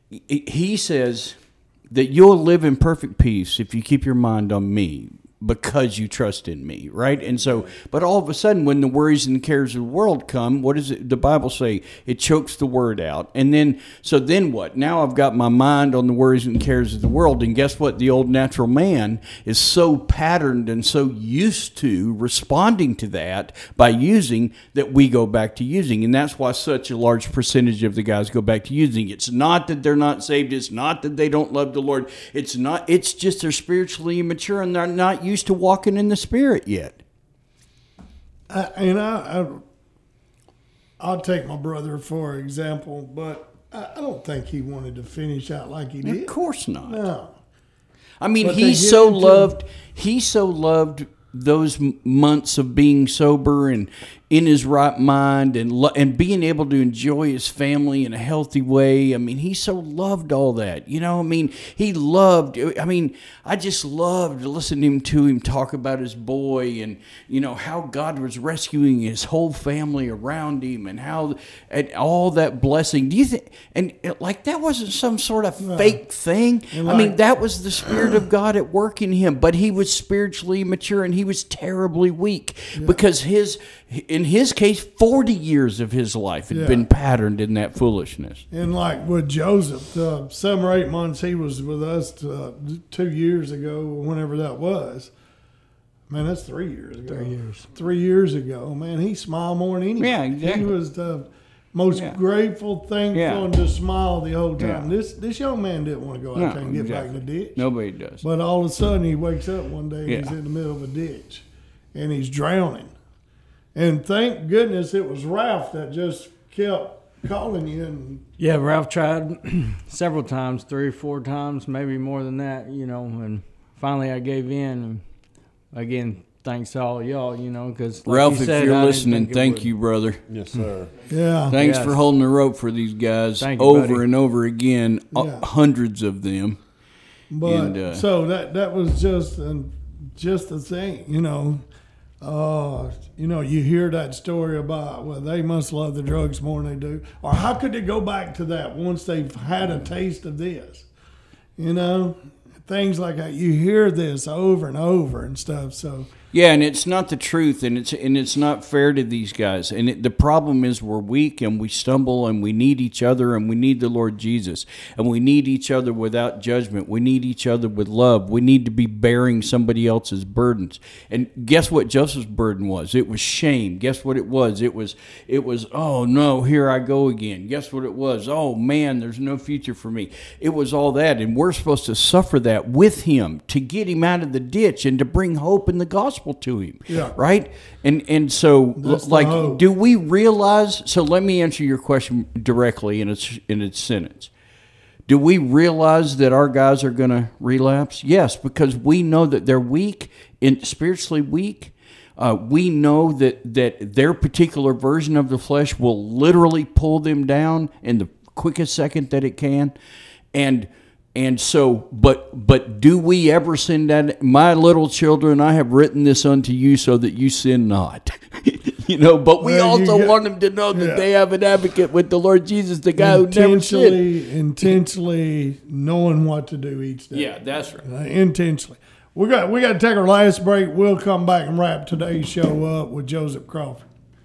he says that you'll live in perfect peace if you keep your mind on me, because you trust in me, right? And so, but all of a sudden, when the worries and cares of the world come, what does it, the Bible say? It chokes the word out. And then, so then what? Now I've got my mind on the worries and cares of the world. And guess what? The old natural man is so patterned and so used to responding to that by using that we go back to using. And that's why such a large percentage of the guys go back to using. It's not that they're not saved. It's not that they don't love the Lord. It's not, it's just they're spiritually immature and they're not used to walking in the Spirit yet. I, and I, I, I'll take my brother for example, but I, I don't think he wanted to finish out like he did. Of course not. No. I mean, But he they get so into- loved. He so loved those m- months of being sober and in his right mind and lo- and being able to enjoy his family in a healthy way. I mean, he so loved all that. You know, I mean, he loved, I mean, I just loved listening to him talk about his boy and, you know, how God was rescuing his whole family around him and how, and all that blessing. Do you think, and like that wasn't some sort of fake thing. And I mean, like- that was the Spirit of God at work in him, but he was spiritually mature and he was terribly weak because his, in his case, forty years of his life had Yeah. been patterned in that foolishness. And like with Joseph, uh, seven or eight months he was with us uh, two years ago, whenever that was. Man, that's three years ago. Three years. Three years ago, man, he smiled more than anybody. Yeah, exactly. He was the most Yeah. grateful, thankful, Yeah. and just smiled the whole time. Yeah. This this young man didn't want to go out No, there and get back exactly. in the ditch. Nobody does. But all of a sudden, he wakes up one day and Yeah. he's in the middle of a ditch, and he's drowning. And thank goodness it was Ralph that just kept calling you. And Yeah, Ralph tried several times, three or four times, maybe more than that, you know, and finally I gave in. And again, thanks to all y'all, you know, because like Ralph, you said, if you're I didn't listening, think it thank would. you, brother. Yes, sir. yeah, Thanks Yes. for holding the rope for these guys Thank you, over buddy. and over again, uh, Yeah. hundreds of them. but and, uh, so that that was just um, just the thing, you know. Uh, you know, you hear that story about, well, they must love the drugs more than they do, or how could they go back to that once they've had a taste of this? You know, things like that. You hear this over and over and stuff. So Yeah, and it's not the truth, and it's and it's not fair to these guys. And it, the problem is we're weak, and we stumble, and we need each other, and we need the Lord Jesus, and we need each other without judgment. We need each other with love. We need to be bearing somebody else's burdens. And guess what Joseph's burden was? It was shame. Guess what it was? It was it was oh no, here I go again. Guess what it was? Oh man, there's no future for me. It was all that, and we're supposed to suffer that with him to get him out of the ditch and to bring hope in the gospel gospel to him. Yeah. Right? And and so, That's the like, hope. do we realize? So let me answer your question directly in its in its sentence. Do we realize that our guys are going to relapse? Yes, because we know that they're weak, in, spiritually weak. Uh, we know that, that their particular version of the flesh will literally pull them down in the quickest second that it can. And and so, but but do we ever sin that? My little children, I have written this unto you so that you sin not. You know, but we Well, you also get- want them to know that yeah. they have an advocate with the Lord Jesus, the guy who never sinned. intentionally, intentionally knowing what to do each day. Yeah, that's right. Uh, intentionally. We got we got to take our last break. We'll come back and wrap today's show up with Joseph Crawford.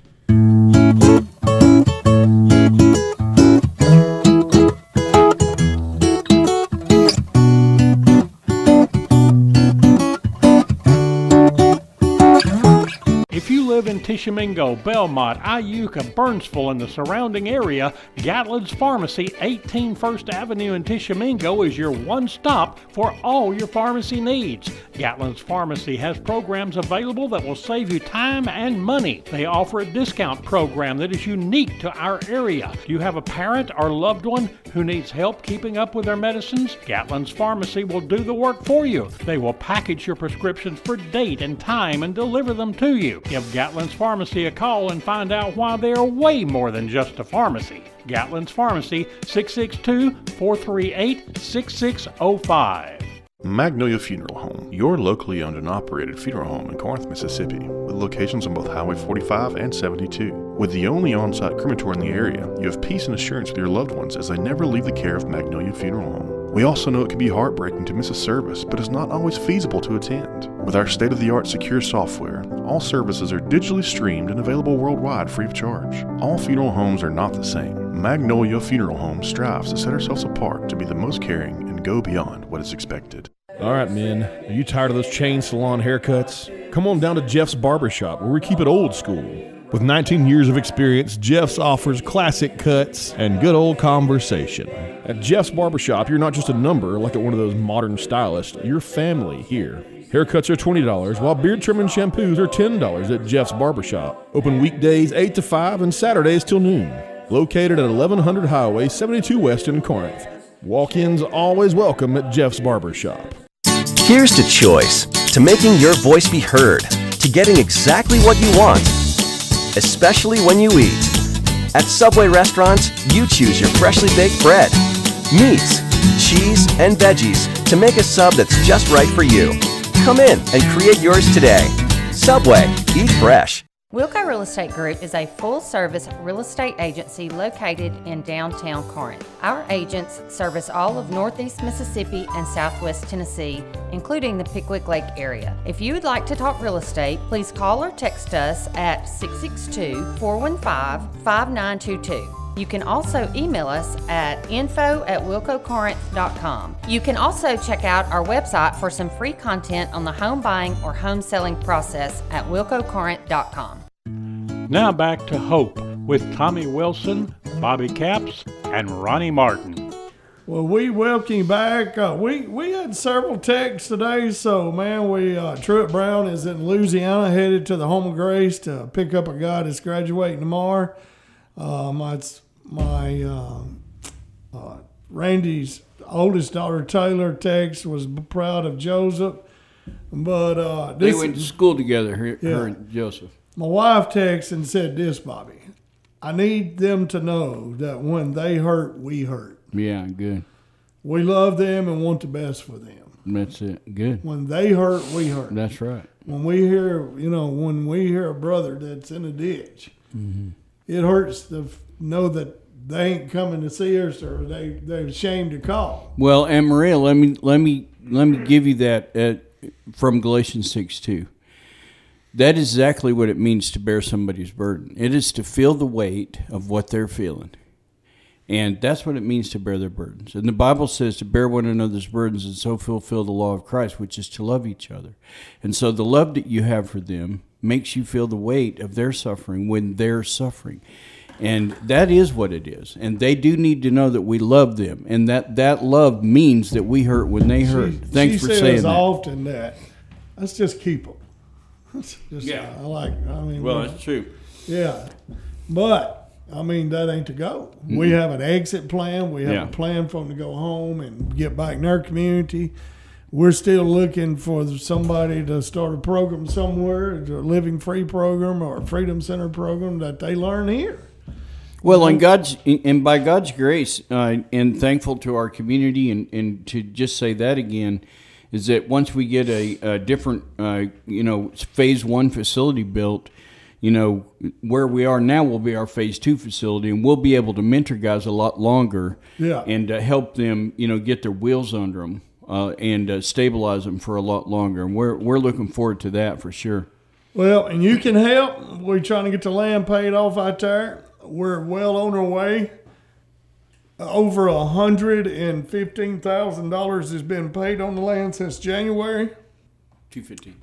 If you live in Tishomingo, Belmont, Iuka, Burnsville, and the surrounding area, Gatlin's Pharmacy, eighteen First Avenue in Tishomingo is your one stop for all your pharmacy needs. Gatlin's Pharmacy has programs available that will save you time and money. They offer a discount program that is unique to our area. Do you have a parent or loved one who needs help keeping up with their medicines? Gatlin's Pharmacy will do the work for you. They will package your prescriptions for date and time and deliver them to you. Give Gatlin's Pharmacy a call and find out why they are way more than just a pharmacy. Gatlin's Pharmacy, six six two, four three eight, six six zero five. Magnolia Funeral Home, your locally owned and operated funeral home in Corinth, Mississippi, with locations on both Highway forty-five and seventy-two. With the only on-site crematory in the area, you have peace and assurance with your loved ones as they never leave the care of Magnolia Funeral Home. We also know it can be heartbreaking to miss a service, but it's not always feasible to attend. With our state-of-the-art secure software, all services are digitally streamed and available worldwide free of charge. All funeral homes are not the same. Magnolia Funeral Home strives to set ourselves apart to be the most caring and go beyond what is expected. All right, men, are you tired of those chain salon haircuts? Come on down to Jeff's Barbershop, where we keep it old school. With nineteen years of experience, Jeff's offers classic cuts and good old conversation. At Jeff's Barbershop, you're not just a number like at one of those modern stylists, you're family here. Haircuts are twenty dollars, while beard trim and shampoos are ten dollars at Jeff's Barbershop. Open weekdays eight to five and Saturdays till noon. Located at eleven hundred Highway seventy-two West in Corinth. Walk-ins always welcome at Jeff's Barbershop. Here's to choice, to making your voice be heard, to getting exactly what you want, especially when you eat. At Subway restaurants, you choose your freshly baked bread, meats, cheese, and veggies to make a sub that's just right for you. Come in and create yours today. Subway, eat fresh. Wilco Real Estate Group is a full-service real estate agency located in downtown Corinth. Our agents service all of Northeast Mississippi and Southwest Tennessee, including the Pickwick Lake area. If you would like to talk real estate, please call or text us at six six two, four one five, five nine two two. You can also email us at info at wilco corinth dot com. You can also check out our website for some free content on the home buying or home selling process at wilco corinth dot com. Now back to Hope with Tommy Wilson, Bobby Capps, and Ronnie Martin. Well, we welcome you back. Uh, we we had several texts today, so man, we uh, Truett Brown is in Louisiana, headed to the Home of Grace to pick up a guy that's graduating tomorrow. Uh, my my uh, uh, Randy's oldest daughter Taylor text was proud of Joseph, but uh, They this went to school together, her, Yeah. her and Joseph. my wife texted and said this, Bobby. I need them to know that when they hurt, we hurt. Yeah, good. We love them and want the best for them. That's it. Good. When they hurt, we hurt. That's right. When we hear, you know, when we hear a brother that's in a ditch, it hurts to f- know that they ain't coming to see us or they they're ashamed to call. Well, and Maria, let me let me let me give you that uh, from Galatians six two. That is exactly what it means to bear somebody's burden. It is to feel the weight of what they're feeling. And that's what it means to bear their burdens. And the Bible says to bear one another's burdens and so fulfill the law of Christ, which is to love each other. And so the love that you have for them makes you feel the weight of their suffering when they're suffering. And that is what it is. And they do need to know that we love them. And that, that love means that we hurt when they hurt. She, Thanks she for says saying that. often that, let's just keep them. Just, Yeah. I like. I mean, Well, that's true. yeah, but I mean that ain't the goal. Mm-hmm. We have an exit plan. We have Yeah. a plan for them to go home and get back in their community. We're still looking for somebody to start a program somewhere, a Living Free program or a Freedom Center program that they learn here. Well, and God's and by God's grace, uh, and thankful to our community, and, and to just say that again, is that once we get a, a different, uh, you know, phase one facility built, you know, where we are now will be our phase two facility, and we'll be able to mentor guys a lot longer, Yeah. and uh, help them, you know, get their wheels under them. Uh, and uh, stabilize them for a lot longer, and we're we're looking forward to that for sure. Well, and you can help. We're trying to get the land paid off out there. We're well on our way. Over a hundred and fifteen thousand dollars has been paid on the land since January. Two fifteen.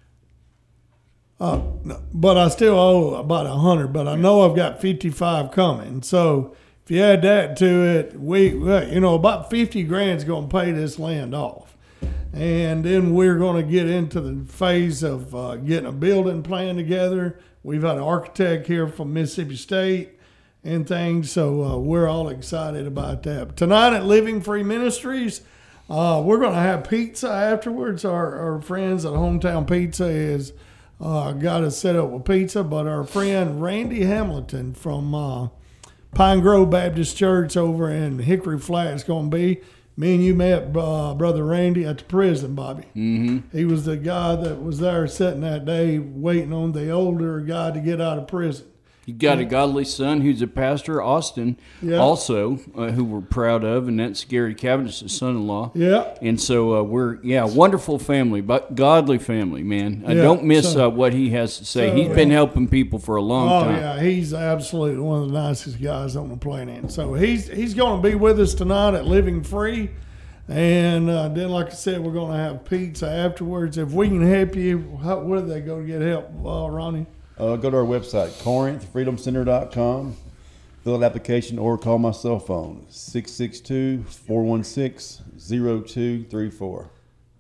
Uh, no, but I still owe about a hundred. But I know I've got fifty-five coming. So if you add that to it, we, you know, about fifty grand's going to pay this land off. And then we're going to get into the phase of uh, getting a building plan together. We've had an architect here from Mississippi State and things, so uh, we're all excited about that. Tonight at Living Free Ministries, uh, we're going to have pizza afterwards. Our, our friends at Hometown Pizza has uh, got us set up with pizza, but our friend Randy Hamilton from uh, Pine Grove Baptist Church over in Hickory Flat is going to be. Me and you met uh, Brother Randy at the prison, Bobby. Mm-hmm. He was the guy that was there sitting that day waiting on the older guy to get out of prison. You got a godly son who's a pastor, Austin, Yeah. also, uh, who we're proud of, and that's Gary Cavendish's son-in-law. Yeah. And so uh, we're, yeah, wonderful family, but godly family, man. I Yeah, don't miss so- uh, what he has to say. so, He's been helping people for a long Oh time. yeah, he's absolutely one of the nicest guys on the planet. So he's he's going to be with us tonight at Living Free, and uh, then like I said, we're going to have pizza afterwards. If we can help you, how, where do they go to get help, uh, Ronnie? Uh, go to our website, corinth freedom center dot com, fill out an application, or call my cell phone, six six two, four one six, zero two three four.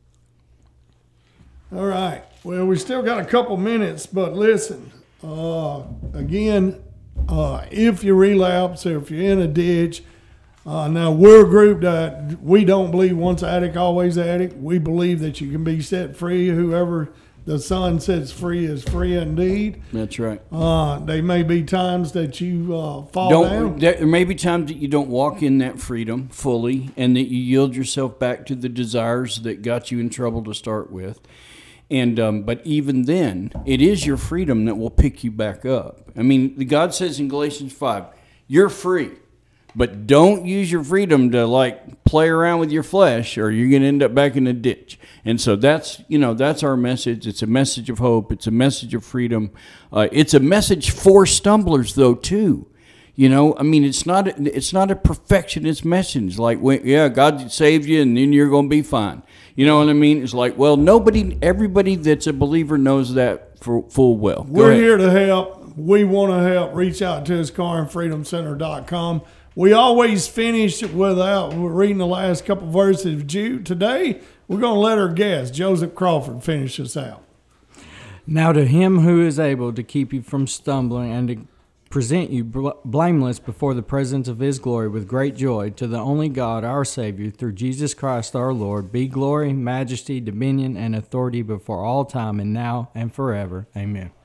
All right. Well, we still got a couple minutes, but listen, uh, again, uh, if you relapse or if you're in a ditch, uh, now we're a group that we don't believe once addict, always addict. We believe that you can be set free. Whoever the Son sets free is free indeed. That's right. Uh, there may be times that you uh, fall Don't, down. there may be times that you don't walk in that freedom fully, and that you yield yourself back to the desires that got you in trouble to start with. And um, but even then, it is your freedom that will pick you back up. I mean, God says in Galatians five, you're free, but don't use your freedom to like play around with your flesh, or you're going to end up back in a ditch. And so that's, you know, that's our message. It's a message of hope. It's a message of freedom. Uh, it's a message for stumblers, though, too. You know, I mean, it's not a, it's not a perfectionist message. Like, when, yeah, God saved you, and then you're going to be fine. You know what I mean? It's like, well, nobody, everybody that's a believer knows that for full well. Go We're ahead. here to help. We want to help. Reach out to us, corinth freedom center dot com. We always finish without we're reading the last couple verses of Jude. Today, we're going to let our guest, Joseph Crawford, finish us out. Now to him who is able to keep you from stumbling and to present you bl- blameless before the presence of his glory with great joy, to the only God, our Savior, through Jesus Christ our Lord, be glory, majesty, dominion, and authority before all time and now and forever. Amen.